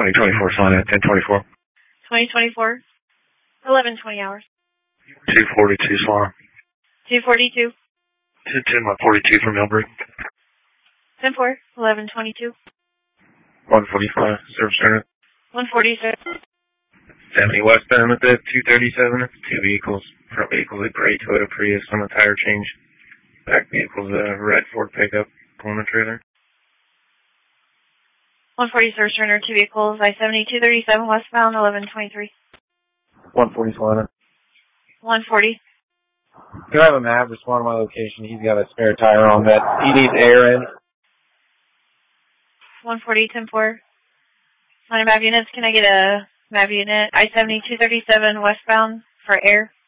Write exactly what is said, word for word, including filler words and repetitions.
twenty twenty-four, Solana, ten twenty-four. twenty twenty-four, eleven twenty hours. two forty-two, Solana. two forty-two. ten forty-two from Millbrook. ten four, eleven twenty-two. one forty-five, Service Center. one forty, sir. seventy westbound at the two thirty-seven. Two vehicles. Front vehicle's a gray Toyota Prius on a tire change. Back vehicle's a red Ford pickup pulling a trailer. one forty, Service Center, two vehicles. I seventy, two thirty-seven westbound, eleven twenty-three. one forty, Solana. one forty. Can I have a map? Respond to my location. He's got a spare tire on that. He needs air in. one forty, ten four. On map units, can I get a map unit? I seventy, two thirty-seven westbound for air.